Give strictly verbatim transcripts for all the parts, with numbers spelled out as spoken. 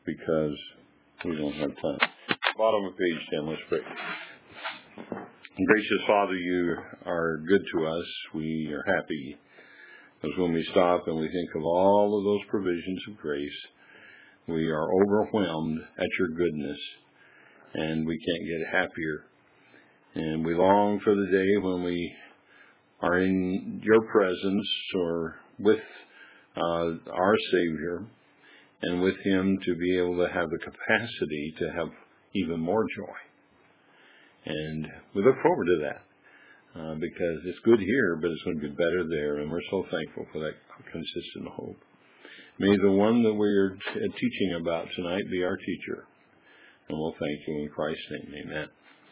because we don't have time. Bottom of page ten, let's pray. Gracious Father, you are good to us. We are happy because when we stop and we think of all of those provisions of grace, we are overwhelmed at your goodness, and we can't get happier. And we long for the day when we are in your presence or with uh, our Savior, and with him to be able to have the capacity to have even more joy. And we look forward to that uh, because it's good here, but it's going to be better there, and we're so thankful for that consistent hope. May the one that we're teaching about tonight be our teacher, and we'll thank you in Christ's name. Amen.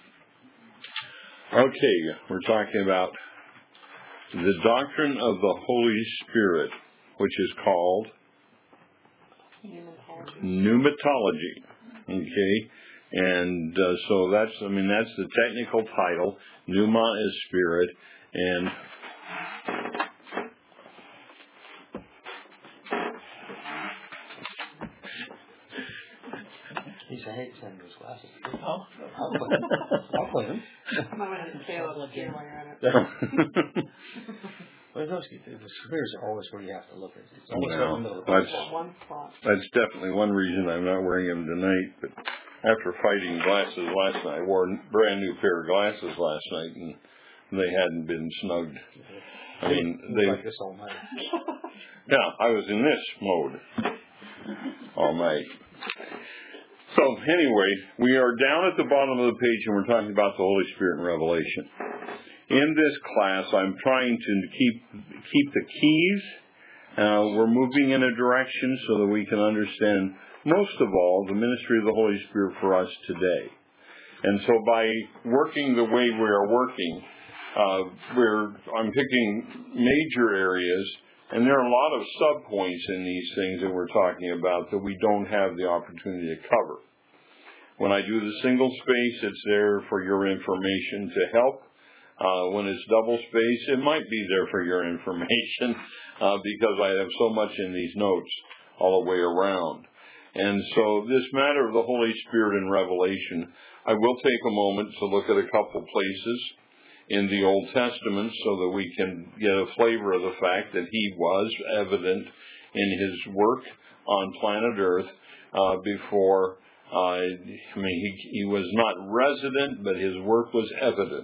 Okay, we're talking about the doctrine of the Holy Spirit, which is called Pneumatology. Pneumatology. Okay, and uh, so that's, I mean, that's the technical title. Pneuma is spirit, and He said, "Hey, send those glasses." Oh, I'll put them. I'll put them. I might have to say a little here while you're at it. Well, those, the spheres are always where you have to look at. It's always no, in the middle of that's, one spot. That's definitely one reason I'm not wearing them tonight. But after fighting glasses last night, I wore a brand new pair of glasses last night, and they hadn't been snugged. I mean, they. Like this all night. Yeah, I was in this mode all night. So anyway, we are down at the bottom of the page, and we're talking about the Holy Spirit and Revelation. In this class, I'm trying to keep keep the keys. Uh, we're moving in a direction so that we can understand, most of all, the ministry of the Holy Spirit for us today. And so by working the way we are working, uh, we're I'm picking major areas, and there are a lot of subpoints in these things that we're talking about that we don't have the opportunity to cover. When I do the single space, it's there for your information to help. Uh, when it's double space, it might be there for your information uh, because I have so much in these notes all the way around. And so this matter of the Holy Spirit and Revelation, I will take a moment to look at a couple places in the Old Testament so that we can get a flavor of the fact that he was evident in his work on planet Earth uh, before, uh, I mean, he, he was not resident, but his work was evident.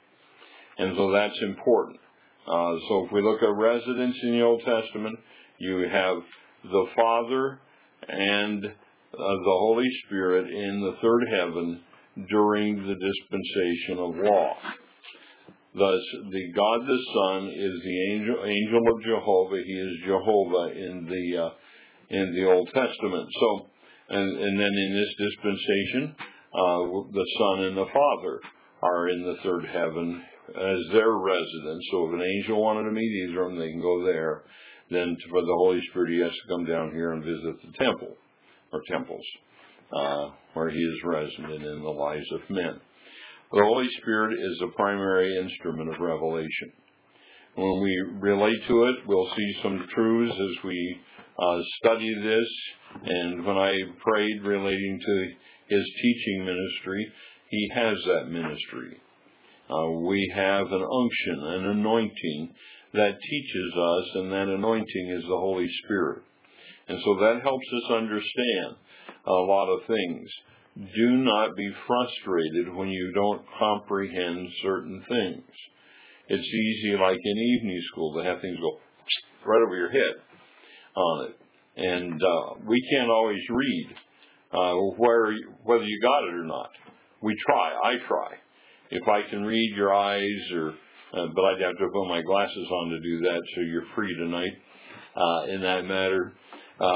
And so that's important. Uh, so if we look at residence in the Old Testament, you have the Father and uh, the Holy Spirit in the third heaven during the dispensation of law. Thus, the God the Son is the angel, angel of Jehovah. He is Jehovah in the uh, in the Old Testament. So, and, and then in this dispensation, uh, the Son and the Father are in the third heaven as their residence. So if an angel wanted to meet Israel, they can go there. Then for the Holy Spirit, he has to come down here and visit the temple, or temples, uh, where he is resident in the lives of men. The Holy Spirit is a primary instrument of revelation. When we relate to it, we'll see some truths as we uh, study this. And when I prayed relating to his teaching ministry, he has that ministry. Uh, we have an unction, an anointing that teaches us, and that anointing is the Holy Spirit. And so that helps us understand a lot of things. Do not be frustrated when you don't comprehend certain things. It's easy, like in evening school, to have things go right over your head on it. And uh, we can't always read uh, where whether you got it or not. We try. I try. If I can read your eyes, or uh, but I'd have to put my glasses on to do that, so you're free tonight uh, in that matter. Uh,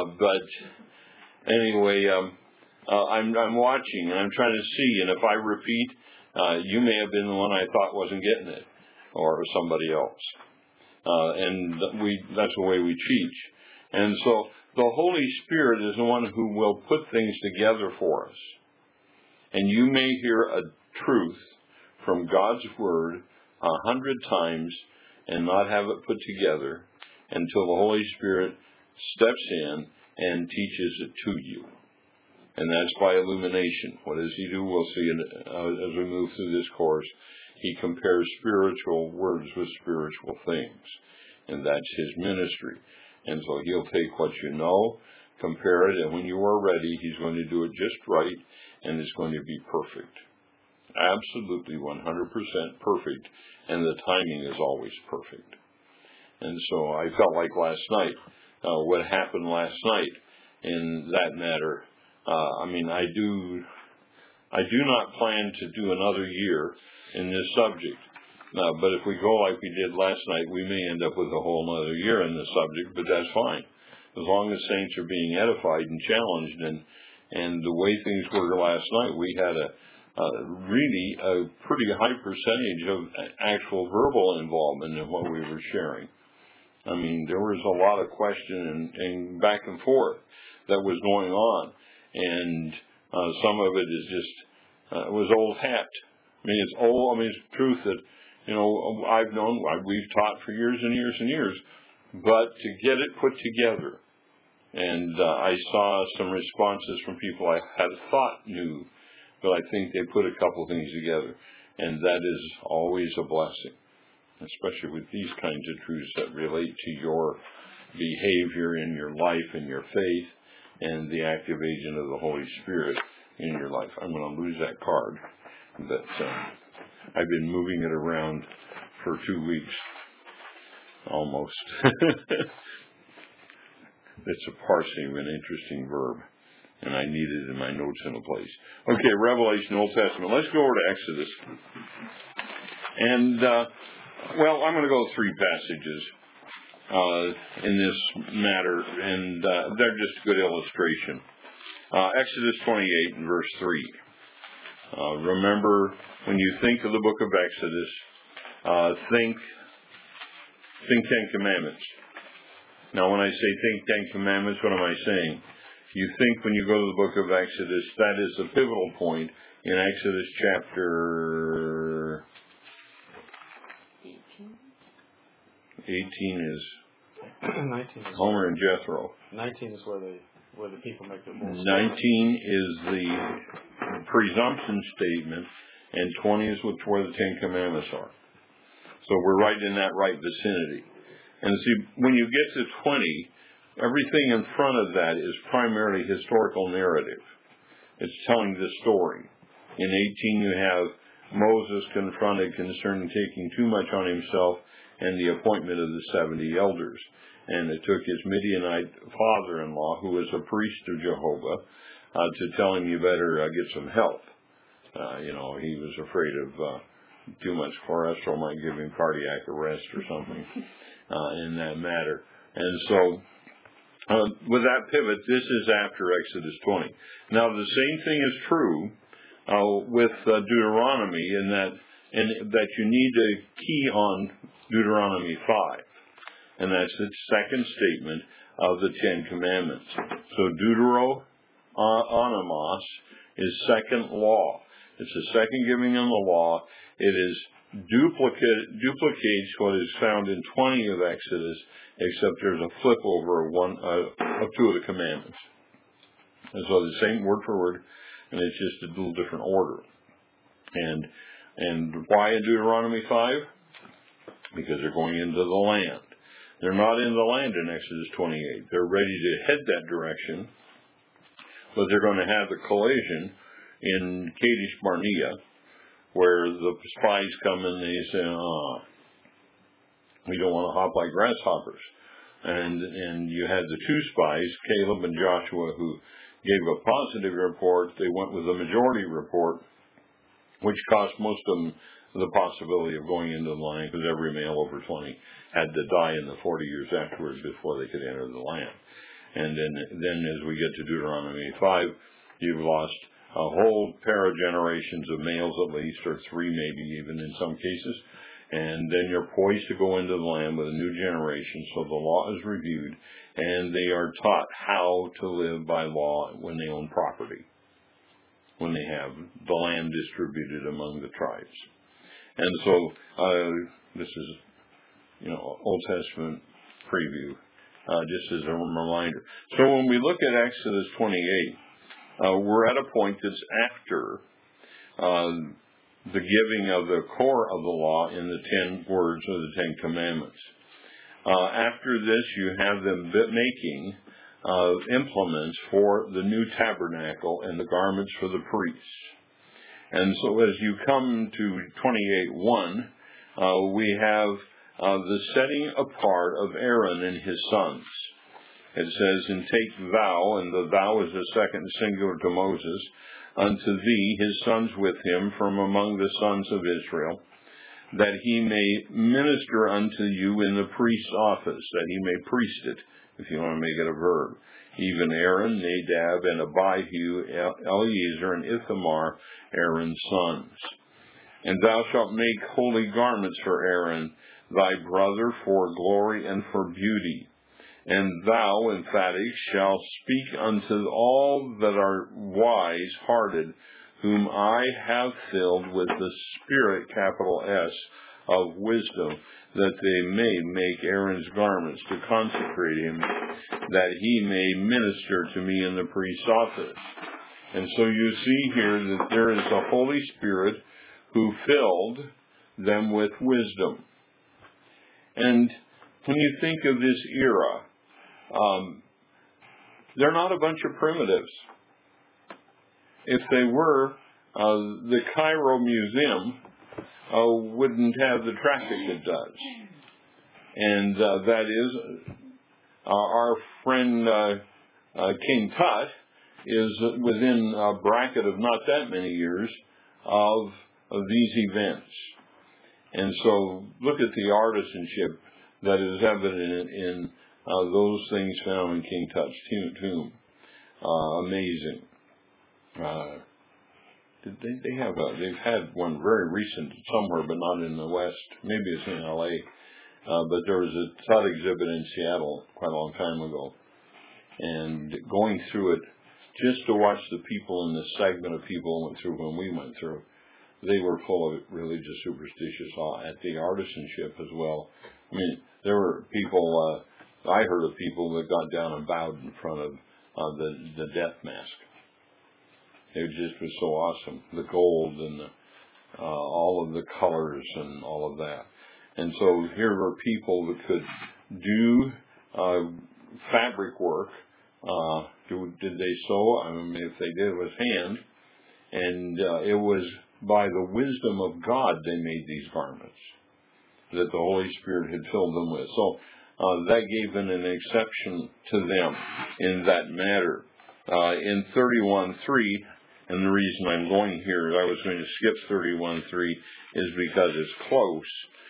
but anyway, um, uh, I'm, I'm watching, and I'm trying to see, and if I repeat, uh, you may have been the one I thought wasn't getting it, or somebody else. Uh, and we that's the way we teach. And so the Holy Spirit is the one who will put things together for us. And you may hear a truth from God's Word a hundred times and not have it put together until the Holy Spirit steps in and teaches it to you. And that's by illumination. What does he do? We'll see in, uh, as we move through this course. He compares spiritual words with spiritual things. And that's his ministry. And so he'll take what you know, compare it, and when you are ready, he's going to do it just right, and it's going to be perfect. Absolutely one hundred percent perfect, and the timing is always perfect. And so I felt like last night, uh, what happened last night in that matter, uh, I mean, I do, I do not plan to do another year in this subject. Uh, but if we go like we did last night, we may end up with a whole other year in this subject, but that's fine. As long as saints are being edified and challenged, and and the way things were last night, we had a, a really a pretty high percentage of actual verbal involvement in what we were sharing. I mean, there was a lot of question and, and back and forth that was going on, and uh, some of it is just uh, it was old hat. I mean, it's old. I mean, it's truth that. You know, I've known, we've taught for years and years and years, but to get it put together, and uh, I saw some responses from people I had thought knew, but I think they put a couple things together, and that is always a blessing, especially with these kinds of truths that relate to your behavior in your life and your faith, and the active agent of the Holy Spirit in your life. I'm going to lose that card, but uh, I've been moving it around for two weeks, almost. It's a parsing of an interesting verb, and I need it in my notes in a place. Okay, Revelation, Old Testament. Let's go over to Exodus. And, uh, well, I'm going to go three passages uh, in this matter, and uh, they're just a good illustration. Uh, Exodus twenty-eight and verse three. Uh, remember, when you think of the book of Exodus, uh, think, think Ten Commandments. Now, when I say think Ten Commandments, what am I saying? You think when you go to the book of Exodus, that is the pivotal point in Exodus chapter eighteen is nineteen is Homer and Jethro. nineteen is where they where the people make their full nineteen is the presumption statement, and twenty is where the Ten Commandments are. So we're right in that right vicinity. And see, when you get to twenty, everything in front of that is primarily historical narrative. It's telling the story. In eighteen, you have Moses confronted concerning taking too much on himself and the appointment of the seventy elders. And it took his Midianite father-in-law, who was a priest of Jehovah, uh, to tell him, you better uh, get some help. Uh, you know, he was afraid of uh, too much cholesterol might give him cardiac arrest or something uh, in that matter. And so, uh, with that pivot, this is after Exodus twenty. Now, the same thing is true uh, with uh, Deuteronomy, in that, in that you need to key on Deuteronomy five. And that's the second statement of the Ten Commandments. So Deuteronomos is second law. It's the second giving of the law. It is duplicate, duplicates what is found in twenty of Exodus, except there's a flip over of one uh, of two of the commandments. And so the same word for word, and it's just a little different order. And and why in Deuteronomy five? Because they're going into the land. They're not in the land in Exodus twenty-eight. They're ready to head that direction, but they're going to have the collision in Kadesh Barnea, where the spies come and they say, "Ah, we don't want to hop like grasshoppers." And and you had the two spies, Caleb and Joshua, who gave a positive report. They went with the majority report, which cost most of them the possibility of going into the land, because every male over twenty had to die in the forty years afterwards before they could enter the land. And then, then as we get to Deuteronomy five, you've lost a whole pair of generations of males at least, or three maybe even in some cases. And then you're poised to go into the land with a new generation, so the law is reviewed, and they are taught how to live by law when they own property, when they have the land distributed among the tribes. And so uh, this is, you know, Old Testament preview, uh, just as a reminder. So when we look at Exodus twenty-eight, uh, we're at a point that's after uh, the giving of the core of the law in the ten words of the Ten Commandments. Uh, after this, you have them making uh, implements for the new tabernacle and the garments for the priests. And so as you come to twenty-eight one, uh, we have uh, the setting apart of Aaron and his sons. It says, and take thou, and the thou is a second singular to Moses, unto thee his sons with him from among the sons of Israel, that he may minister unto you in the priest's office, that he may priest it, if you want to make it a verb. Even Aaron, Nadab, and Abihu, Eleazar, and Ithamar, Aaron's sons. And thou shalt make holy garments for Aaron, thy brother, for glory and for beauty. And thou, emphatic, shalt speak unto all that are wise-hearted, whom I have filled with the Spirit, capital S, of wisdom, that they may make Aaron's garments to consecrate him, that he may minister to me in the priest's office. And so you see here that there is a Holy Spirit who filled them with wisdom. And when you think of this era, um, they're not a bunch of primitives. If they were, uh, the Cairo Museum uh, wouldn't have the traffic it does. And uh, that is, uh, our friend uh, uh, King Tut is within a bracket of not that many years of, of these events. And so look at the artisanship that is evident in, in uh, those things found in King Tut's tomb. Uh, amazing. Uh, they, they have a, they've had one very recent somewhere, but not in the West. Maybe it's in L A. Uh, but there was a Tut exhibit in Seattle quite a long time ago. And going through it, just to watch the people in the segment of people went through when we went through, they were full of religious superstitious awe at the artisanship as well. I mean, there were people, uh, I heard of people that got down and bowed in front of uh, the, the death mask. It just was so awesome. The gold and the, uh, all of the colors and all of that. And so here were people that could do uh, fabric work. Uh, do, did they sew? I mean, if they did, it was hand. And uh, it was by the wisdom of God they made these garments that the Holy Spirit had filled them with. So uh, that gave them an exception to them in that matter. Uh, in thirty-one three, and the reason I'm going here is I was going to skip thirty-one three is because it's close.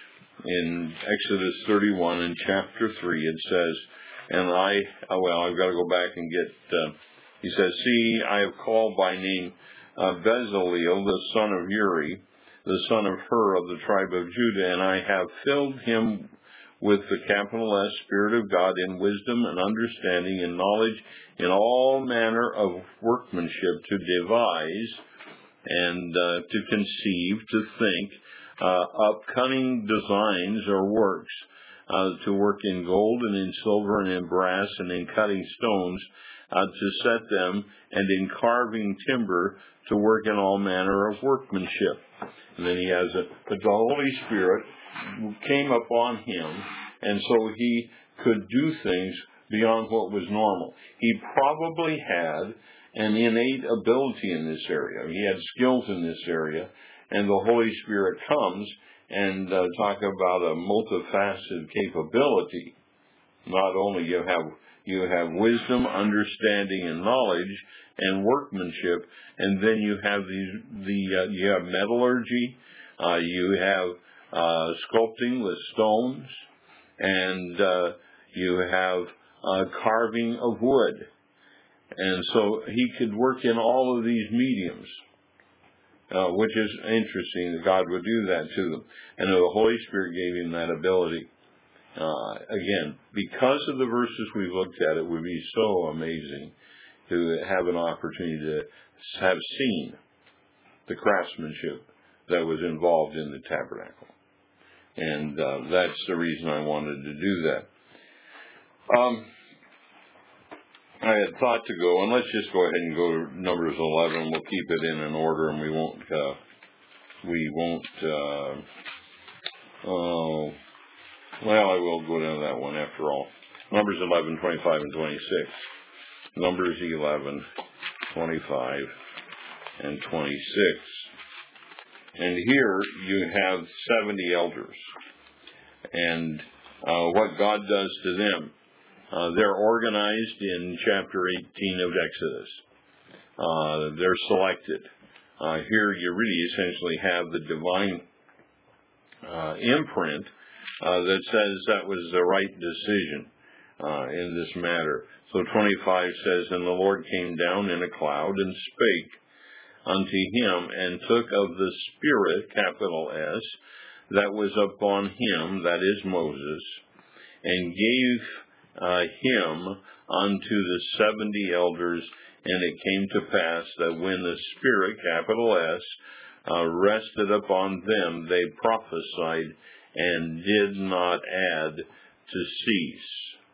In Exodus thirty-one and chapter three, it says, and I, oh, well, I've got to go back and get, uh, he says, see, I have called by name uh, Bezaleel, the son of Uri, the son of Hur of the tribe of Judah, and I have filled him with the capital S Spirit of God in wisdom and understanding and knowledge in all manner of workmanship to devise and uh, to conceive, to think, uh, up cunning designs or works, uh, to work in gold and in silver and in brass and in cutting stones, uh, to set them, and in carving timber, to work in all manner of workmanship. And then he has a, but the Holy Spirit came upon him, and so he could do things beyond what was normal. He probably had an innate ability in this area. He had skills in this area, and the Holy Spirit comes and uh, talk about a multifaceted capability. Not only you have you have wisdom, understanding, and knowledge, and workmanship, and then you have these the uh, you have metallurgy, uh, you have uh, sculpting with stones, and uh, you have uh, carving of wood, and so he could work in all of these mediums. Uh, which is interesting that God would do that to them. And the Holy Spirit gave him that ability. Uh, again, because of the verses we've looked at, it would be so amazing to have an opportunity to have seen the craftsmanship that was involved in the tabernacle. And uh, that's the reason I wanted to do that. Um, I had thought to go, and let's just go ahead and go to Numbers eleven. We'll keep it in an order, and we won't, uh, we won't, uh, oh, well, I will go down to that one after all. Numbers eleven, twenty-five, and twenty-six. Numbers eleven, twenty-five, and twenty-six. And here you have seventy elders. And uh, what God does to them. Uh, they're organized in chapter eighteen of Exodus. Uh, they're selected. Uh, here you really essentially have the divine uh, imprint uh, that says that was the right decision uh, in this matter. So twenty-five says, "And the Lord came down in a cloud and spake unto him, and took of the Spirit," capital S, "that was upon him," that is Moses, "and gave uh, him unto the seventy elders. And it came to pass that when the Spirit," capital S, uh, "rested upon them, they prophesied and did not add to cease."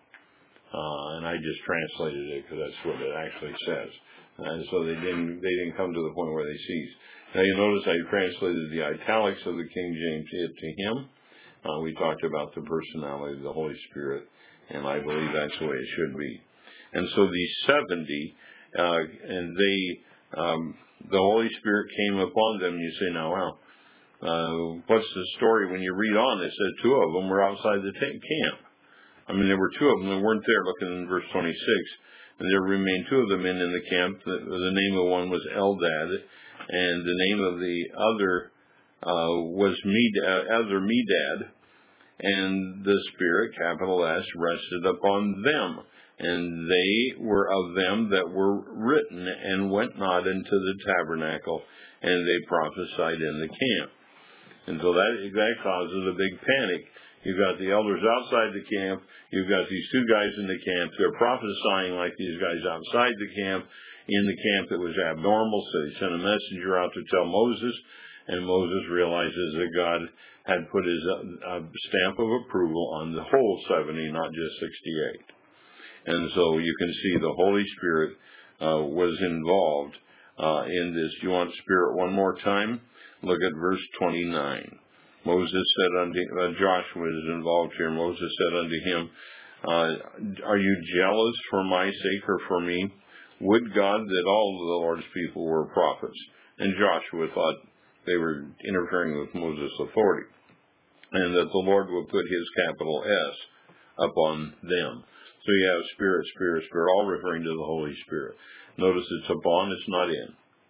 Uh, and I just translated it because that's what it actually says. And so they didn't they didn't come to the point where they ceased. Now you notice I translated the italics of the King James to him. Uh, we talked about the personality of the Holy Spirit, and I believe that's the way it should be. And so these seventy, uh, and they, um, the Holy Spirit came upon them. And you say, now, wow, uh, what's the story? When you read on, it said two of them were outside the t- camp. I mean, there were two of them that weren't there. Looking in verse twenty-six. And there remained two of the men in the camp. The, the name of one was Eldad, and the name of the other uh, was Med- uh, other Medad. And the Spirit, capital S, rested upon them. And they were of them that were written, and went not into the tabernacle, and they prophesied in the camp. And so that, that causes a big panic. You've got the elders outside the camp. You've got these two guys in the camp. They're prophesying like these guys outside the camp. In the camp, it was abnormal, so they sent a messenger out to tell Moses, and Moses realizes that God had put his uh, stamp of approval on the whole seventy, not just sixty-eight. And so you can see the Holy Spirit uh, was involved uh, in this. Do you want Spirit one more time? Look at verse twenty-nine. Moses said unto uh, Joshua is involved here. Moses said unto him, uh, "Are you jealous for my sake or for me? Would God that all of the Lord's people were prophets." And Joshua thought they were interfering with Moses' authority, and that the Lord would put his capital S upon them. So you have Spirit, Spirit, Spirit, all referring to the Holy Spirit. Notice it's upon, it's not in.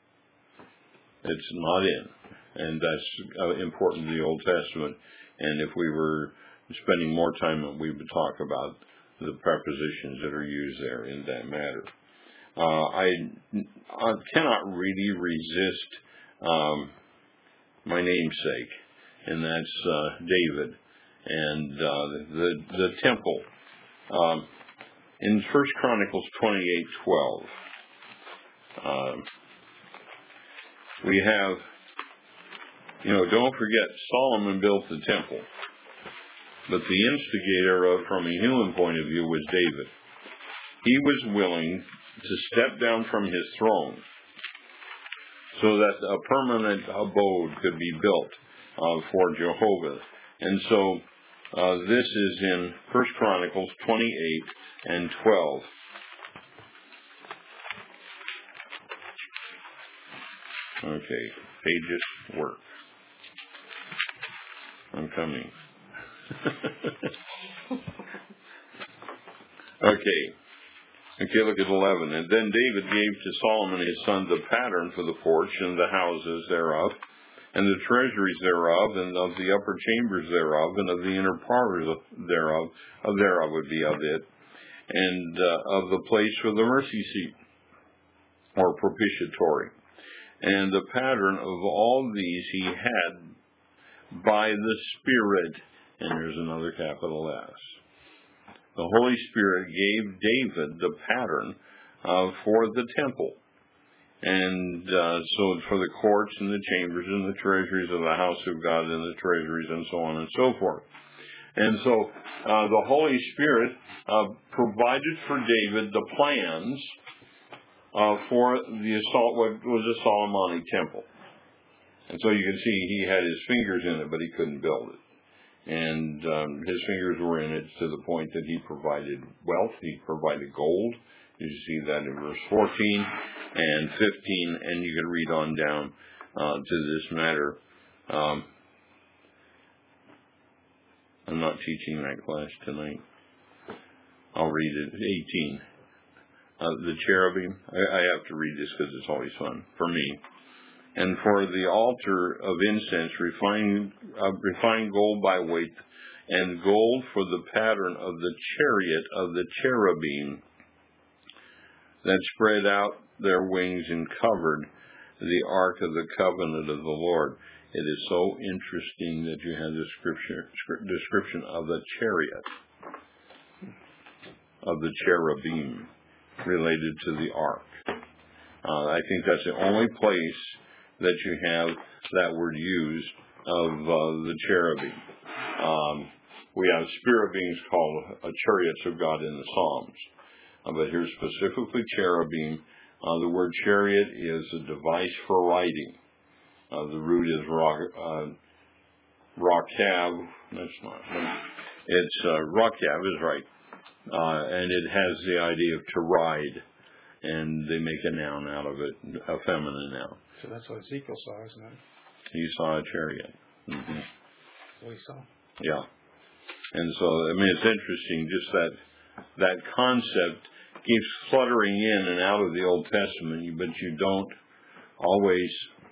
It's not in. And that's uh, important in the Old Testament. And if we were spending more time, we would talk about the prepositions that are used there in that matter. Uh, I, I cannot really resist um, my namesake, and that's uh, David and uh, the the temple. Um, in First Chronicles twenty-eight twelve, uh, we have, you know, don't forget, Solomon built the temple, but the instigator of, from a human point of view, was David. He was willing to step down from his throne so that a permanent abode could be built uh, for Jehovah. And so uh, this is in First Chronicles twenty-eight and twelve. Okay, pages work. I'm coming. Okay. Okay, look at eleven. "And then David gave to Solomon his son the pattern for the porch and the houses thereof, and the treasuries thereof, and of the upper chambers thereof, and of the inner parlors thereof, of thereof would be of it, and uh, of the place for the mercy seat, or propitiatory. And the pattern of all these he had by the Spirit," and there's another capital S. The Holy Spirit gave David the pattern uh, for the temple. And uh, so for the courts and the chambers and the treasuries of the house of God and the treasuries and so on and so forth. And so uh, the Holy Spirit uh, provided for David the plans uh, for the assault, what was a Solomonic temple. And so you can see he had his fingers in it, but he couldn't build it. And um, his fingers were in it to the point that he provided wealth, he provided gold. You see that in verse fourteen and fifteen, and you can read on down uh, to this matter. Um, I'm not teaching that class tonight. I'll read it. eighteen. Uh, the cherubim. I, I have to read this because it's always fun for me. And for the altar of incense, refined, uh, refined gold by weight, and gold for the pattern of the chariot of the cherubim that spread out their wings and covered the ark of the covenant of the Lord. It is so interesting that you have the scripture, description of the chariot, of the cherubim, related to the ark. Uh, I think that's the only place that you have that word used of uh, the cherubim. Um, we have spirit beings called uh, chariots of God in the Psalms. Uh, but here specifically cherubim. Uh, the word chariot is a device for riding. Uh, the root is rock, uh, rakav. That's not. It's uh, rakav is right, uh, and it has the idea of to ride, and they make a noun out of it, a feminine noun. So that's what Ezekiel saw, isn't it? He saw a chariot. Mm-hmm. That's what he saw. Yeah, and so I mean it's interesting. Just that that concept keeps fluttering in and out of the Old Testament, but you don't always.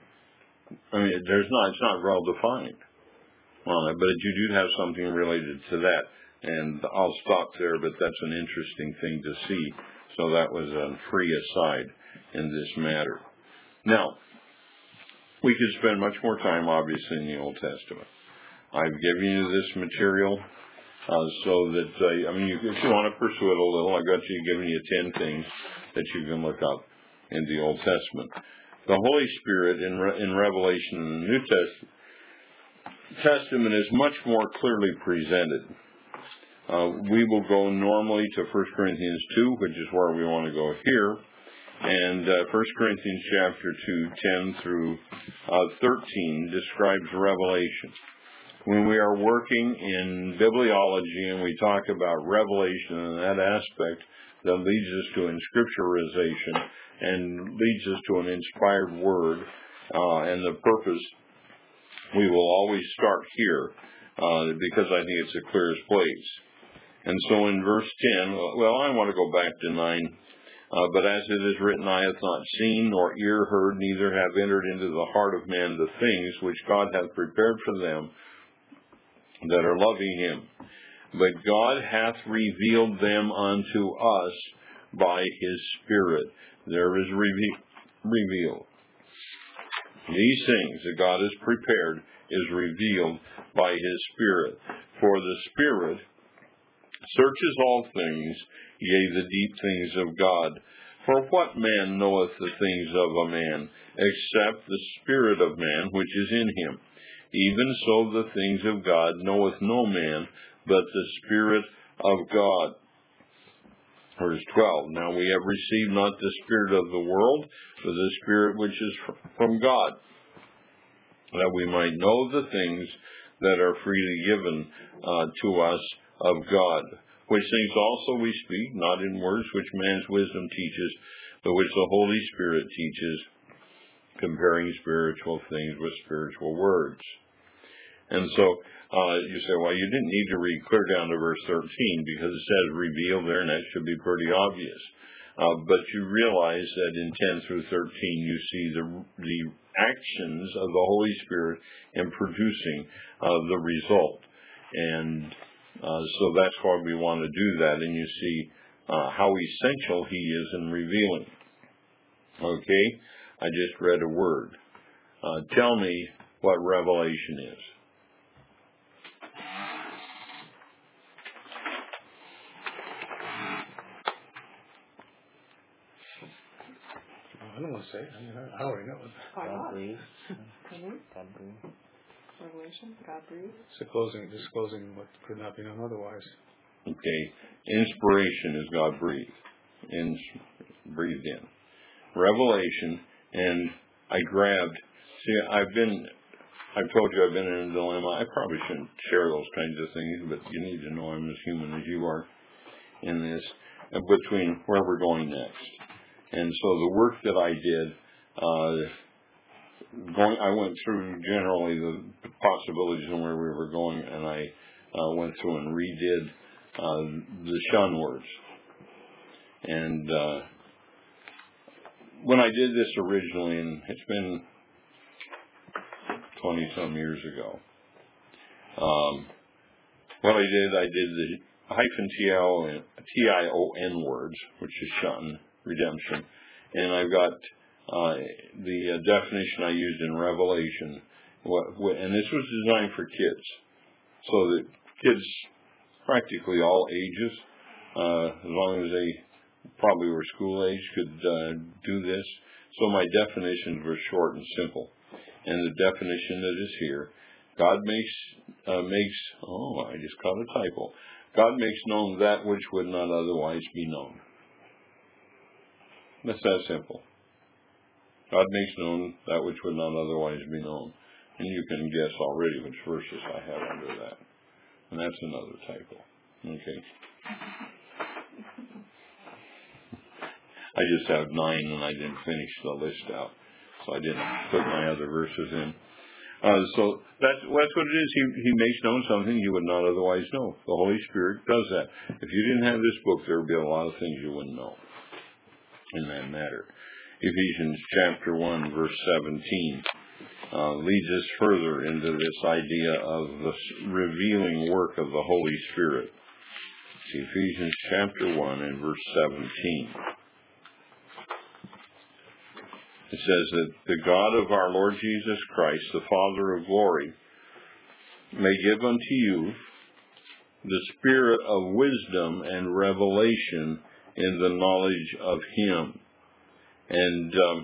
I mean, there's not. It's not well defined. Well, but you do have something related to that, and I'll stop there. But that's an interesting thing to see. So that was a free aside in this matter. Now, we could spend much more time, obviously, in the Old Testament. I've given you this material uh, so that uh, I mean, you, if you want to pursue it a little, I got you giving you ten things that you can look up in the Old Testament. The Holy Spirit in, Re- in Revelation in the New Testament, Testament is much more clearly presented. Uh, we will go normally to First Corinthians two, which is where we want to go here. And uh, First Corinthians chapter two, ten through uh, thirteen describes Revelation. When we are working in bibliology and we talk about Revelation and that aspect that leads us to inscripturization and leads us to an inspired word uh, and the purpose, we will always start here uh, because I think it's the clearest place. And so in verse ten, well, I want to go back to nine. Uh, but as it is written, eye hath not seen, nor ear heard, neither have entered into the heart of man the things which God hath prepared for them that are loving him. But God hath revealed them unto us by his Spirit. There is reve- revealed. These things that God has prepared is revealed by his Spirit. For the Spirit searches all things, yea, the deep things of God. For what man knoweth the things of a man, except the spirit of man which is in him? Even so the things of God knoweth no man, but the Spirit of God. Verse twelve, now we have received not the spirit of the world, but the Spirit which is from God, that we might know the things that are freely given uh, to us of God, which things also we speak, not in words which man's wisdom teaches, but which the Holy Spirit teaches, comparing spiritual things with spiritual words. And so uh, you say, well, you didn't need to read clear down to verse thirteen because it says revealed there, and that should be pretty obvious. Uh, but you realize that in ten through thirteen you see the the actions of the Holy Spirit in producing uh, the result. And Uh, so that's why we want to do that, and you see uh, how essential he is in revealing. Okay, I just read a word. Uh, tell me what revelation is. I don't want to say it. I mean, I already know it. Why not? God breathed. Mhm. God breathed. Revelation, God breathed. Disclosing, disclosing what could not be known otherwise. Okay. Inspiration is God breathed. In, breathed in. Revelation, and I grabbed, see, I've been, I've told you I've been in a dilemma. I probably shouldn't share those kinds of things, but you need to know I'm as human as you are in this, uh, between where we're going next. And so the work that I did, uh, going, I went through generally the possibilities and where we were going, and I uh, went through and redid uh, the shun words. And uh, when I did this originally, and it's been twenty-some years ago, um, what I did, I did the hyphen T I O N words, which is shun, redemption, and I've got uh, the uh, definition I used in Revelation, what, what, and this was designed for kids, so that kids, practically all ages, uh, as long as they probably were school age, could uh, do this. So my definitions were short and simple, and the definition that is here, God makes uh, makes oh I just caught a typo. God makes known that which would not otherwise be known. That's that simple. God makes known that which would not otherwise be known. And you can guess already which verses I have under that. And that's another typo. Okay. I just have nine and I didn't finish the list out. So I didn't put my other verses in. Uh, so that's, that's what it is. He, he makes known something you would not otherwise know. The Holy Spirit does that. If you didn't have this book, there would be a lot of things you wouldn't know in that matter. Ephesians chapter one, verse seventeen, uh, leads us further into this idea of the revealing work of the Holy Spirit. It's Ephesians chapter one and verse seventeen. It says that the God of our Lord Jesus Christ, the Father of glory, may give unto you the spirit of wisdom and revelation in the knowledge of Him. And um,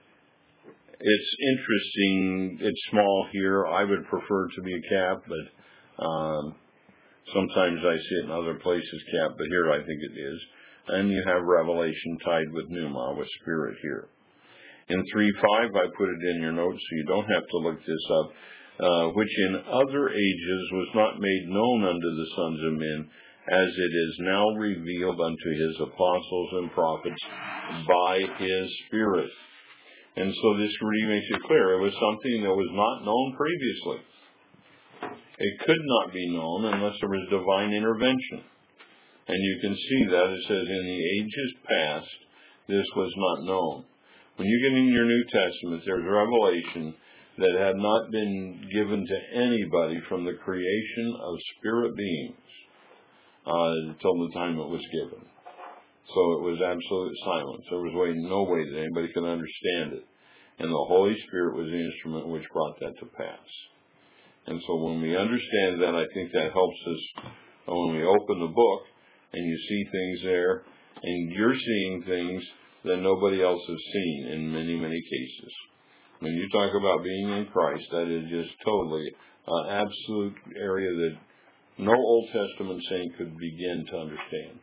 it's interesting, it's small here. I would prefer to be a cap, but um, sometimes I see it in other places cap, but here I think it is. And you have revelation tied with pneuma, with spirit here. In three five, I put it in your notes so you don't have to look this up, uh, which in other ages was not made known unto the sons of men, as it is now revealed unto His apostles and prophets by His Spirit. And so this really makes it clear. It was something that was not known previously. It could not be known unless there was divine intervention. And you can see that it says, in the ages past, this was not known. When you get in your New Testament, there's revelation that had not been given to anybody from the creation of spirit beings uh, until the time it was given. So it was absolute silence. There was way, no way that anybody could understand it. And the Holy Spirit was the instrument which brought that to pass. And so when we understand that, I think that helps us when we open the book and you see things there, and you're seeing things that nobody else has seen in many, many cases. When you talk about being in Christ, that is just totally an uh, absolute area that no Old Testament saint could begin to understand.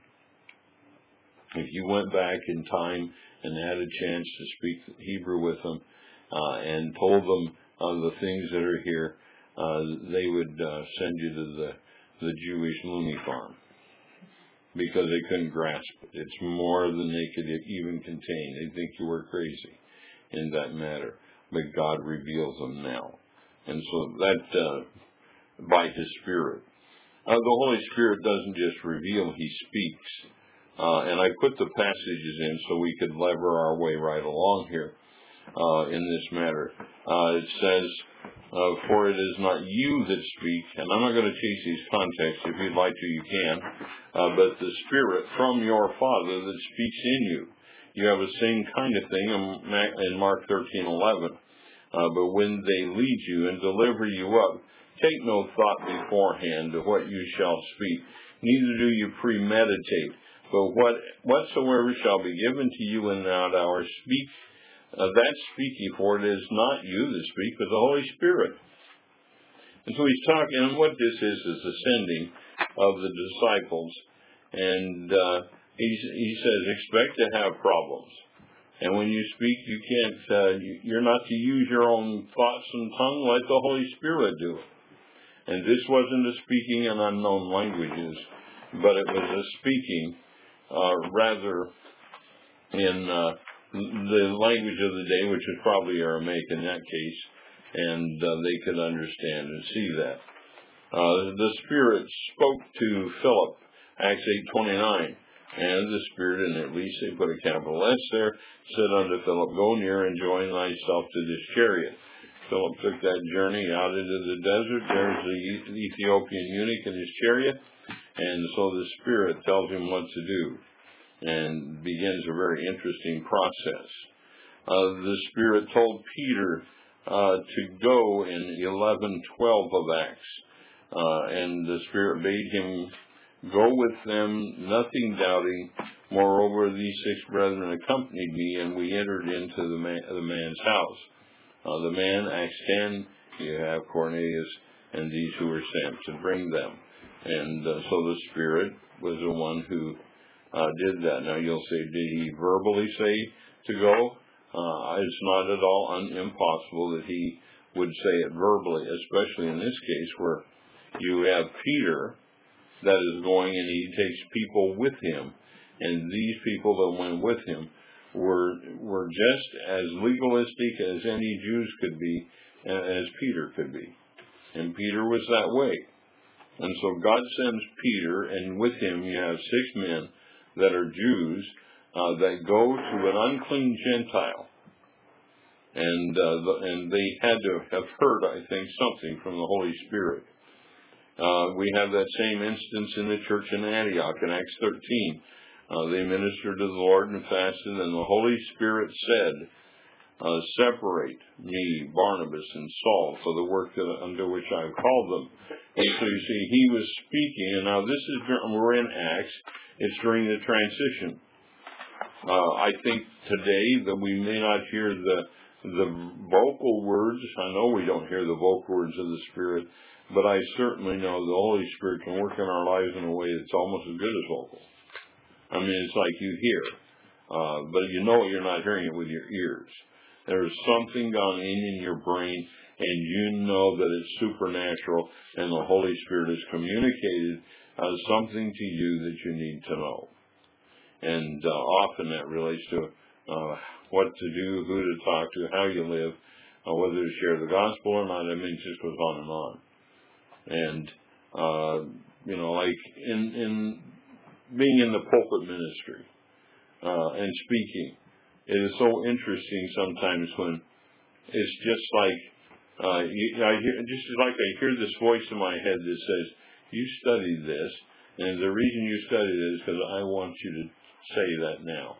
If you went back in time and had a chance to speak Hebrew with them uh, and told them uh, the things that are here, uh, they would uh, send you to the, the Jewish loony farm, because they couldn't grasp it. It's more than they could even contain. They think you were crazy in that matter. But God reveals them now. And so that, uh, by His Spirit. Uh, the Holy Spirit doesn't just reveal, He speaks. Uh, and I put the passages in so we could lever our way right along here uh, in this matter. Uh, it says, Uh, for it is not you that speak, and I'm not going to chase these contexts. If you'd like to, you can. Uh, but the Spirit from your Father that speaks in you. You have the same kind of thing in Mark thirteen eleven. Uh, but when they lead you and deliver you up, take no thought beforehand of what you shall speak. Neither do you premeditate. But what whatsoever shall be given to you in that hour, speak. Uh, that speak ye, for it is not you that speak, but the Holy Spirit. And so he's talking, and what this is is the sending of the disciples. And uh, he's, he says, expect to have problems. And when you speak, you can't, uh, you're not to use your own thoughts and tongue, let the Holy Spirit do it. And this wasn't a speaking in unknown languages, but it was a speaking uh, rather in uh, the language of the day, which is probably Aramaic in that case, and uh, they could understand and see that. Uh, the Spirit spoke to Philip, Acts eight twenty-nine, and the Spirit, and at least they put a capital S there, said unto Philip, go near and join thyself to this chariot. Philip took that journey out into the desert. There's the Ethiopian eunuch in his chariot, and so the Spirit tells him what to do and begins a very interesting process. Uh, the Spirit told Peter uh, to go in eleven twelve of Acts, uh, and the Spirit bade him go with them, nothing doubting. Moreover, these six brethren accompanied me, and we entered into the, man, the man's house. Uh, the man, Acts ten, you have Cornelius and these who were sent to bring them. And uh, so the Spirit was the one who uh, did that. Now you'll say, did he verbally say to go? Uh, it's not at all un- impossible that he would say it verbally, especially in this case where you have Peter that is going and he takes people with him. And these people that went with him were were just as legalistic as any Jews could be, as Peter could be. And Peter was that way. And so God sends Peter, and with him you have six men that are Jews uh, that go to an unclean Gentile. And uh, the, and they had to have heard, I think, something from the Holy Spirit. Uh, we have that same instance in the church in Antioch in Acts thirteen. Uh, they ministered to the Lord and fasted, and the Holy Spirit said, uh, separate me, Barnabas, and Saul for the work that, unto which I have called them. And so you see, he was speaking, and now this is, we're in Acts, it's during the transition. Uh, I think today that we may not hear the the vocal words. I know we don't hear the vocal words of the Spirit, but I certainly know the Holy Spirit can work in our lives in a way that's almost as good as vocal. I mean, it's like you hear, uh, but you know you're not hearing it with your ears. There's something gone in in your brain, and you know that it's supernatural, and the Holy Spirit has communicated uh, something to you that you need to know. And uh, often that relates to uh, what to do, who to talk to, how you live, uh, whether to share the gospel or not. I mean, it just goes on and on. And, uh, you know, like in, in being in the pulpit ministry uh, and speaking, it is so interesting sometimes when it's just like, uh, you, I hear, just like I hear this voice in my head that says, you studied this, and the reason you studied it is because I want you to say that now.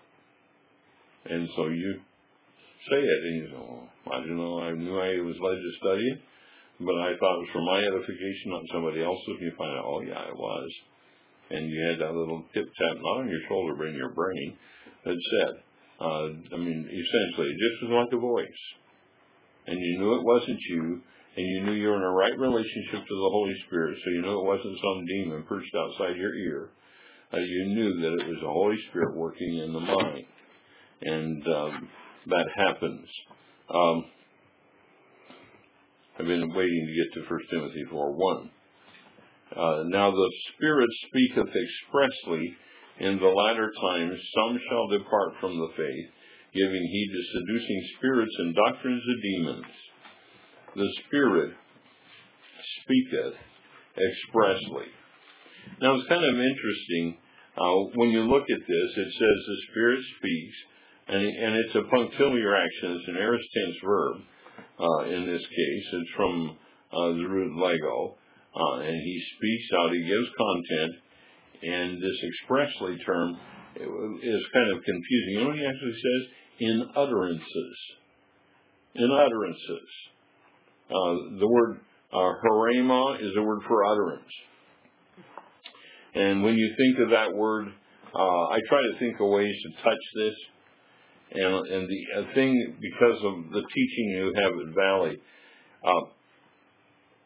And so you say it, and you go, oh, I don't know, I knew I was led to study it, but I thought it was for my edification, not somebody else's. And you find out, oh yeah, it was. And you had that little tip-tap, not on your shoulder, but in your brain, that said, uh, I mean, essentially, it just was like a voice. And you knew it wasn't you, and you knew you were in a right relationship to the Holy Spirit, so you knew it wasn't some demon perched outside your ear. Uh, you knew that it was the Holy Spirit working in the mind. And um, that happens. Um, I've been waiting to get to First Timothy four one. Uh, now the Spirit speaketh expressly in the latter times, some shall depart from the faith, giving heed to seducing spirits and doctrines of demons. The Spirit speaketh expressly. Now it's kind of interesting, uh, when you look at this, it says the Spirit speaks, and, and it's a punctiliar action, it's an aorist tense verb, uh, in this case. It's from uh, the root lego, uh, and he speaks out, he gives content, and this expressly term is kind of confusing. You know what he actually says? In utterances. In utterances. Uh, the word uh, harema is a word for utterance. And when you think of that word, uh, I try to think of ways to touch this. And, and the uh, thing, because of the teaching you have at Valley, uh,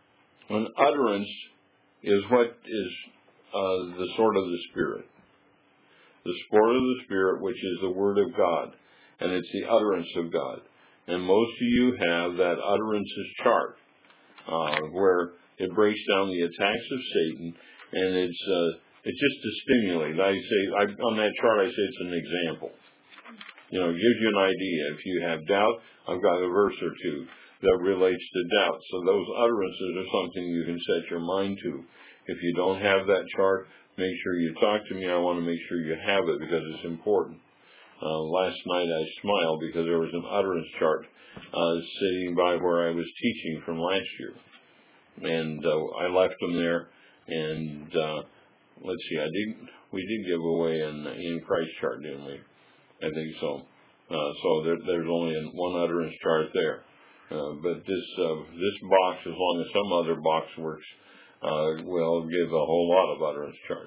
An utterance is what is uh, the sword of the Spirit. The sword of the Spirit, which is the Word of God, and it's the utterance of God. And most of you have that utterances chart, uh, where it breaks down the attacks of Satan, and it's uh, it's just to stimulate. I say I, on that chart, I say it's an example. You know, it gives you an idea. If you have doubt, I've got a verse or two that relates to doubt. So those utterances are something you can set your mind to. If you don't have that chart, make sure you talk to me. I want to make sure you have it because it's important. Uh, last night I smiled because there was an utterance chart uh, sitting by where I was teaching from last year. And uh, I left them there. And uh, let's see, I did. We did give away an in Christ chart, didn't we? I think so. Uh, so there, there's only one utterance chart there. Uh, but this uh, this box, as long as some other box works, uh, will give a whole lot of utterance charts.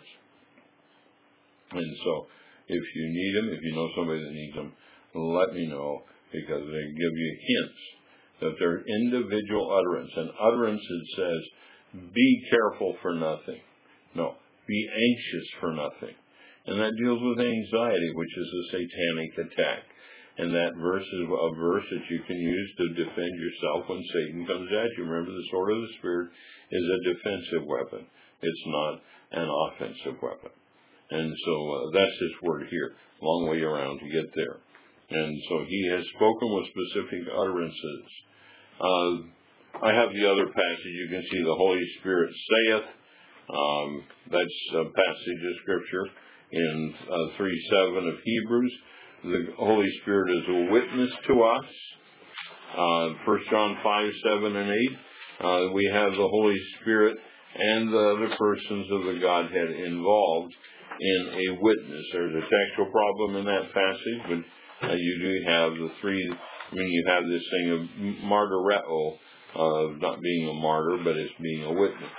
And so, if you need them, if you know somebody that needs them, let me know, because they give you hints that they're individual utterance. And utterance, it says, be careful for nothing. No, be anxious for nothing. And that deals with anxiety, which is a satanic attack. And that verse is a verse that you can use to defend yourself when Satan comes at you. Remember, the sword of the Spirit is a defensive weapon. It's not an offensive weapon. And so uh, that's his word here. Long way around to get there. And so he has spoken with specific utterances. Uh, I have the other passage. You can see the Holy Spirit saith. Um, that's a passage of Scripture in uh, three seven of Hebrews. The Holy Spirit is a witness to us. Uh, First John five, seven, and eight. Uh, we have the Holy Spirit and the other persons of the Godhead involved in a witness. There's a textual problem in that passage, but uh, you do have the three. I mean, you have this thing of martyreo, of not being a martyr, but it's being a witness.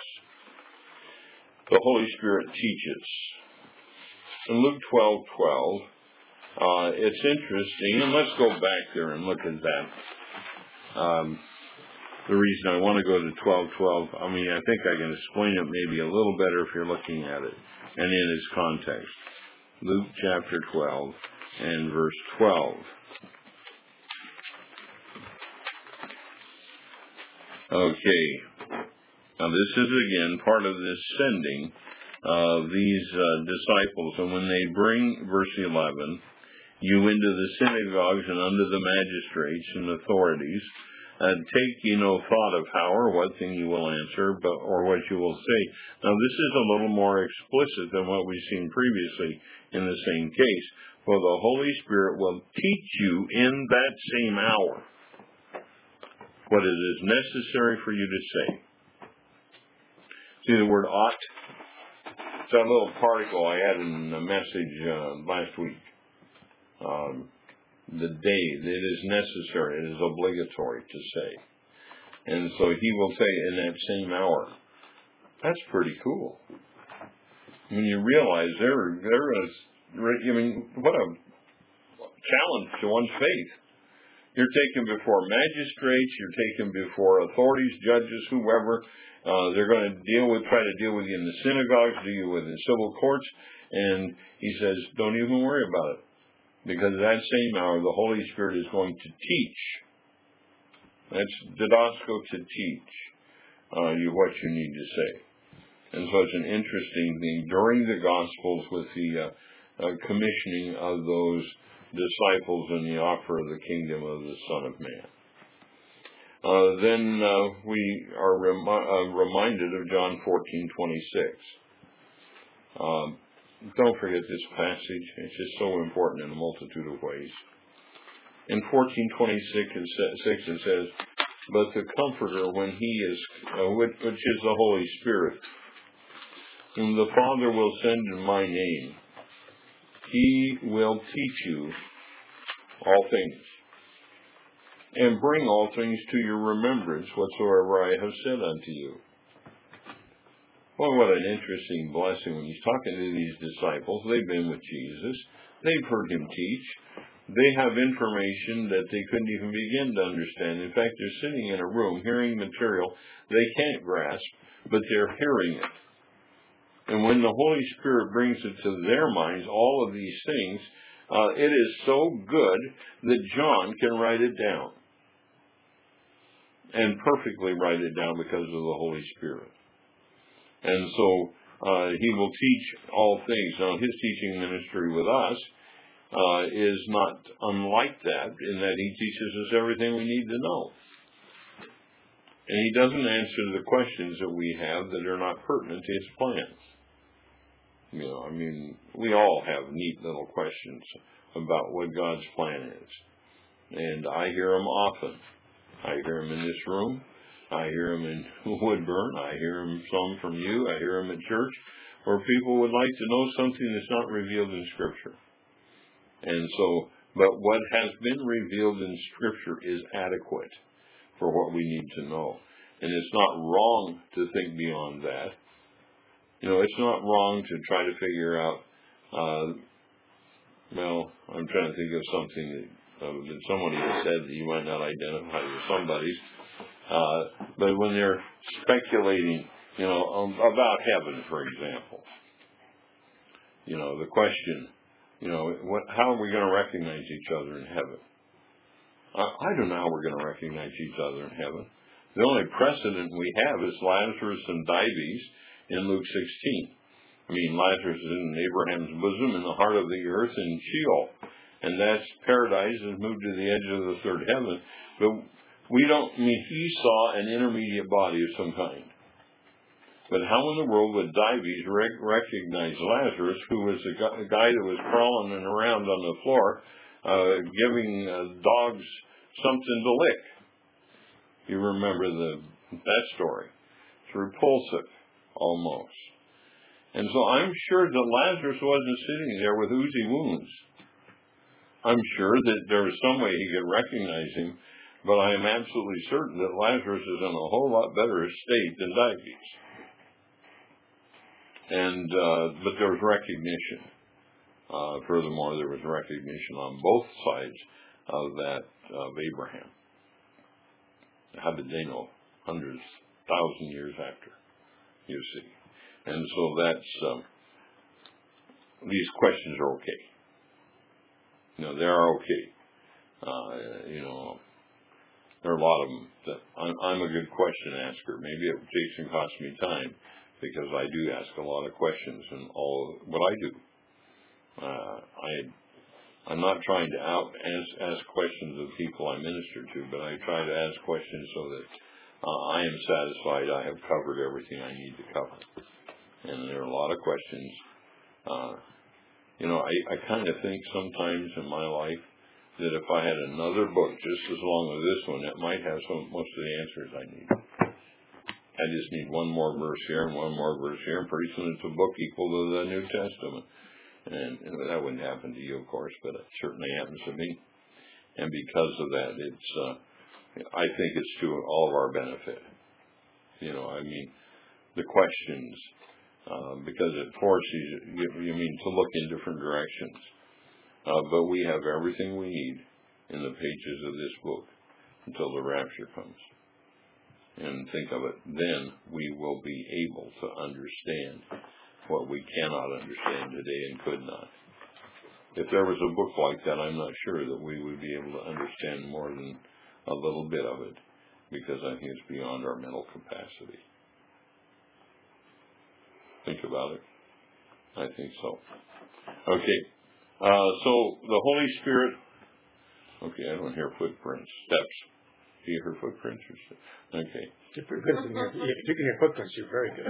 The Holy Spirit teaches. In Luke twelve twelve, uh, it's interesting, and let's go back there and look at that. Um, the reason I want to go to twelve twelve, I mean, I think I can explain it maybe a little better if you're looking at it, and in its context. Luke chapter twelve and verse twelve. Okay. Now this is again part of this sending of these uh, disciples. And when they bring, verse eleven, you into the synagogues and unto the magistrates and authorities, uh, take ye no thought of how or what thing you will answer, but or what you will say. Now this is a little more explicit than what we've seen previously in the same case. For the Holy Spirit will teach you in that same hour what it is necessary for you to say. See the word ought? It's that little particle I had in the message uh, last week. Um, the day, it is necessary, it is obligatory to say. And so he will say in that same hour. That's pretty cool. When you realize there, there is, I mean, what a challenge to one's faith. You're taken before magistrates, you're taken before authorities, judges, whoever. Uh, they're going to deal with, try to deal with you in the synagogues, deal with you in civil courts. And he says, don't even worry about it. Because at that same hour, the Holy Spirit is going to teach. That's didasko, to teach uh, you what you need to say. And so it's an interesting thing during the Gospels with the uh, uh, commissioning of those disciples and the offer of the kingdom of the Son of Man. Uh, then uh, we are remi- uh, reminded of John fourteen twenty-six. Um, don't forget this passage. It's just so important in a multitude of ways. In fourteen twenty-six it says, but the Comforter, when he is, uh, which, which is the Holy Spirit, whom the Father will send in my name, he will teach you all things, and bring all things to your remembrance whatsoever I have said unto you. Well, what an interesting blessing when he's talking to these disciples. They've been with Jesus. They've heard him teach. they have information that they couldn't even begin to understand. In fact, they're sitting in a room hearing material they can't grasp, but they're hearing it. And when the Holy Spirit brings it to their minds, all of these things, uh, it is so good that John can write it down. And perfectly write it down because of the Holy Spirit. And so uh, he will teach all things. Now, his teaching ministry with us uh, is not unlike that, in that he teaches us everything we need to know. And he doesn't answer the questions that we have that are not pertinent to his plans. You know, I mean, we all have neat little questions about what God's plan is. And I hear them often. I hear them in this room. I hear them in Woodburn. I hear them some from you. I hear them at church, where people would like to know something that's not revealed in Scripture. And so, but what has been revealed in Scripture is adequate for what we need to know. And it's not wrong to think beyond that. You know, it's not wrong to try to figure out, uh, well, I'm trying to think of something that, uh, that somebody has said that you might not identify with somebody's, uh, but when they're speculating, you know, um, about heaven, for example, you know, the question, you know, what, how are we going to recognize each other in heaven? I, I don't know how we're going to recognize each other in heaven. The only precedent we have is Lazarus and Dives in Luke sixteen. I mean, Lazarus is in Abraham's bosom in the heart of the earth in Sheol. And that's paradise has moved to the edge of the third heaven. But we don't, I mean, he saw an intermediate body of some kind. But how in the world would Dives rec- recognize Lazarus, who was a, gu- a guy that was crawling and around on the floor, uh, giving uh, dogs something to lick? You remember the that story. It's repulsive, almost. And so I'm sure that Lazarus wasn't sitting there with oozy wounds. I'm sure that there was some way he could recognize him, but I am absolutely certain that Lazarus is in a whole lot better state than Dives. And uh, but there was recognition. Uh, furthermore, there was recognition on both sides of that of Abraham. How did they know? Hundreds, thousand years after, you see. And so that's, um, these questions are okay. You know, they are okay. Uh, you know, there are a lot of them that I'm, I'm a good question asker. Maybe it takes and costs me time because I do ask a lot of questions in all of what I do. Uh, I, I'm not trying to out ask, ask questions of people I minister to, but I try to ask questions so that uh, I am satisfied I have covered everything I need to cover. And there are a lot of questions. Uh, you know, I, I kind of think sometimes in my life that if I had another book just as long as this one, it might have some most of the answers I need. I just need one more verse here and one more verse here, and pretty soon it's a book equal to the New Testament. And, and that wouldn't happen to you, of course, but it certainly happens to me. And because of that, it's uh, I think it's to all of our benefit. You know, I mean, the questions, uh, because it forces you, you mean, to look in different directions. Uh, but we have everything we need in the pages of this book until the rapture comes. And think of it, then we will be able to understand what we cannot understand today and could not. If there was a book like that, I'm not sure that we would be able to understand more than a little bit of it, because I think it's beyond our mental capacity. Think about it. I think so. Okay. Uh, so the Holy Spirit. Okay, I don't hear footprints. Steps. Do you hear footprints? Or steps? Okay. If you're good in your, if you can hear footprints, you're very good.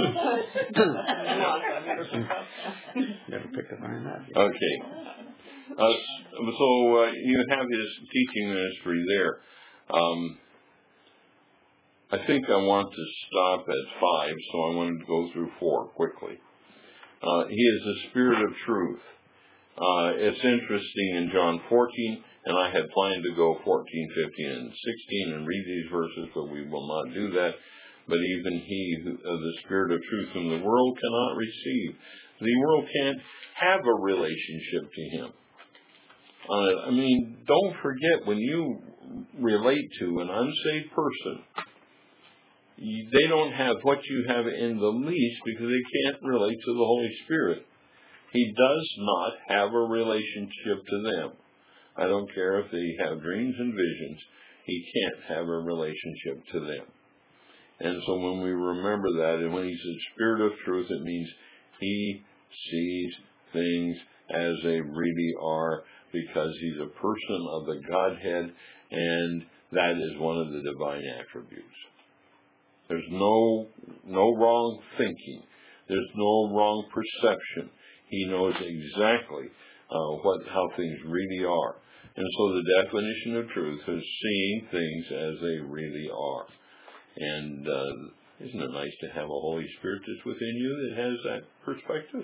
Never picked up on that. Okay. Uh, so uh, you have his teaching ministry there. Um, I think I want to stop at five, so I wanted to go through four quickly. Uh, he is the Spirit of truth. Uh, it's interesting in John fourteen, and I had planned to go fourteen, fifteen, and sixteen and read these verses, but we will not do that. But even he, who, uh, the Spirit of truth, whom the world cannot receive, the world can't have a relationship to him. Uh, I mean, don't forget, when you relate to an unsaved person, you, they don't have what you have in the least because they can't relate to the Holy Spirit. He does not have a relationship to them. I don't care if they have dreams and visions. He can't have a relationship to them. And so when we remember that, and when he says Spirit of truth, it means he sees things as they really are because he's a person of the Godhead, and that is one of the divine attributes. There's no no wrong thinking. There's no wrong perception. He knows exactly uh, what how things really are. And so the definition of truth is seeing things as they really are. And uh, isn't it nice to have a Holy Spirit that's within you that has that perspective?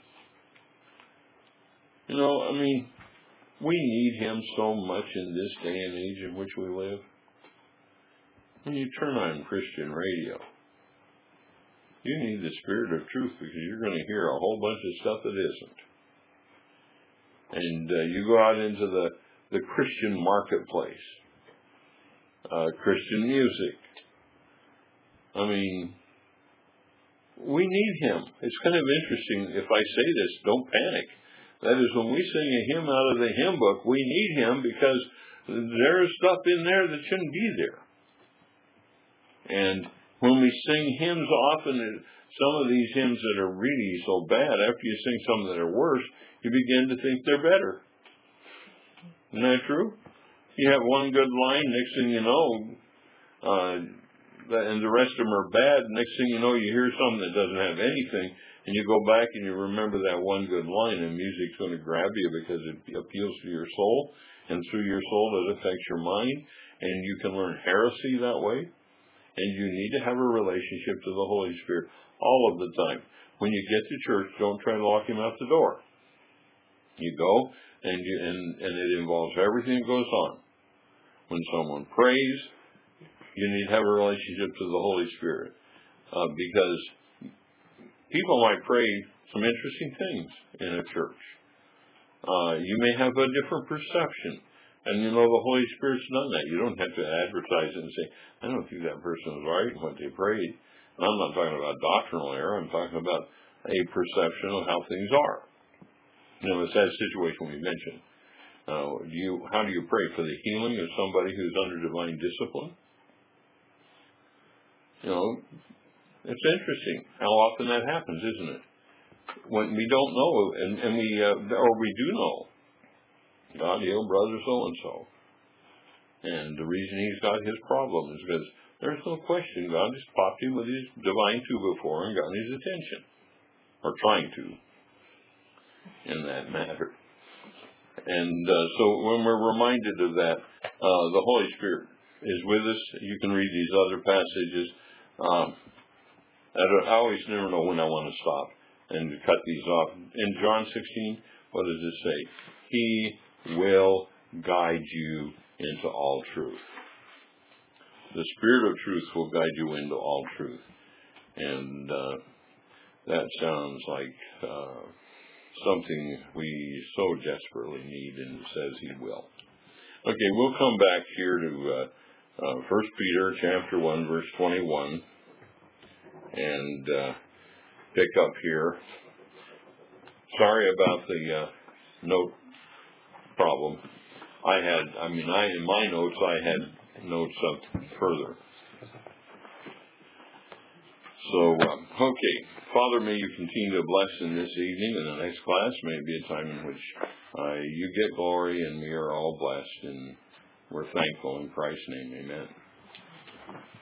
You know, I mean, we need him so much in this day and age in which we live. When you turn on Christian radio, you need the Spirit of truth because you're going to hear a whole bunch of stuff that isn't. And uh, you go out into the, the Christian marketplace, uh, Christian music. I mean, we need him. It's kind of interesting. If I say this, don't panic. That is, when we sing a hymn out of the hymn book, we need him because there's stuff in there that shouldn't be there. And when we sing hymns, often some of these hymns that are really so bad, after you sing some that are worse, you begin to think they're better. Isn't that true? You have one good line, next thing you know, uh, and the rest of them are bad. Next thing you know, you hear something that doesn't have anything, and you go back and you remember that one good line, and music's going to grab you because it appeals to your soul, and through your soul it affects your mind, and you can learn heresy that way. And you need to have a relationship to the Holy Spirit all of the time. When you get to church, don't try to lock him out the door. You go, and you and, and it involves everything that goes on. When someone prays, you need to have a relationship to the Holy Spirit. Uh, because people might pray some interesting things in a church. Uh, you may have a different perception. And you know, the Holy Spirit's done that. You don't have to advertise it and say, I don't think that person was right in what they prayed. And I'm not talking about doctrinal error. I'm talking about a perception of how things are. You know, it's that situation we mentioned. Uh, do you, how do you pray for the healing of somebody who's under divine discipline? You know, it's interesting how often that happens, isn't it? When we don't know, and, and we, uh, or we do know, God healed brother so-and-so. And the reason he's got his problem is because there's no question God just popped him with his divine two before and gotten his attention. Or trying to, in that matter. And uh, so when we're reminded of that, uh, the Holy Spirit is with us. You can read these other passages. Um, I, don't, I always never know when I want to stop and cut these off. In John sixteen, what does it say? He will guide you into all truth. The Spirit of truth will guide you into all truth. And uh, that sounds like uh, something we so desperately need, and it says he will. Okay, we'll come back here to uh, uh, First Peter chapter one, verse twenty-one, and uh, pick up here. Sorry about the uh, note problem. I had, I mean, I in my notes, I had notes up further. So, um, okay. Father, may you continue to bless in this evening and the next class. May it be a time in which uh, you get glory and we are all blessed, and we're thankful in Christ's name. Amen.